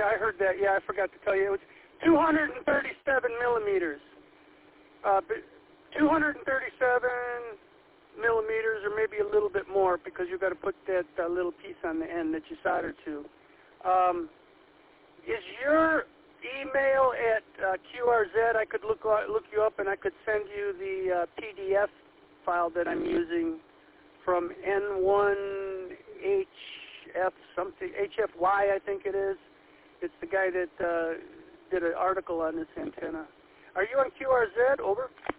Yeah, I heard that. Yeah, I forgot to tell you. It was 237 millimeters. 237 millimeters, or maybe a little bit more, because you've got to put that little piece on the end that you solder to. Is your email at QRZ? I could look you up, and I could send you the PDF file that I'm using from N1HF something, HFY I think it is. It's the guy that did an article on this antenna. Are you on QRZ? Over.